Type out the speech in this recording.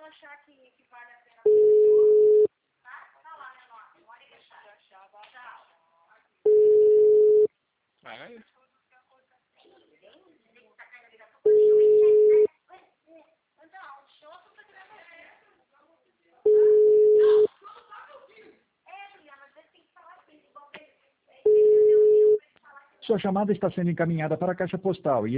Vai. Sua chamada está sendo encaminhada para a caixa postal.